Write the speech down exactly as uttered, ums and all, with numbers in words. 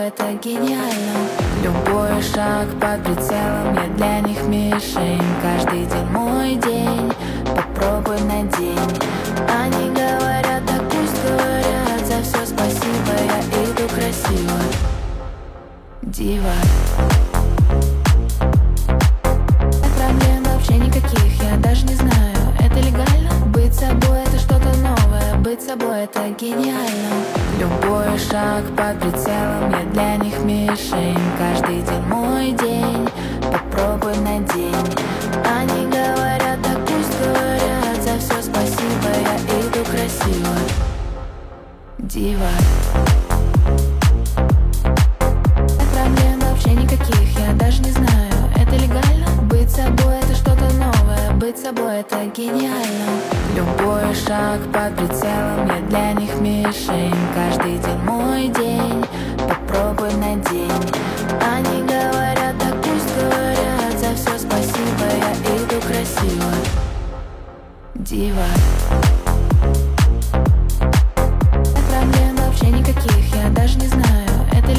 это гениально. Любой шаг под прицелом, я для них мишень. Каждый день мой день, попробуй на день. Они говорят, так пусть говорят, за все спасибо, я иду красиво. Дива. Проблем вообще никаких, я даже не знаю, это легально? Быть собой это что-то новое, быть собой это гениально. Любой шаг под прицелом, я для них мишень. Каждый день мой день, попробуй на день. Они говорят, так пусть говорят, за все спасибо, я иду красиво. Дива. Проблем вообще никаких, я даже не знаю, это легально? Быть собой это что-то новое, быть собой это гениально. Любой шаг под прицелом, я для них мишень. Каждый день мой день, попробуй на день. Они говорят, так пусть говорят, за все спасибо, я иду красиво. Дива.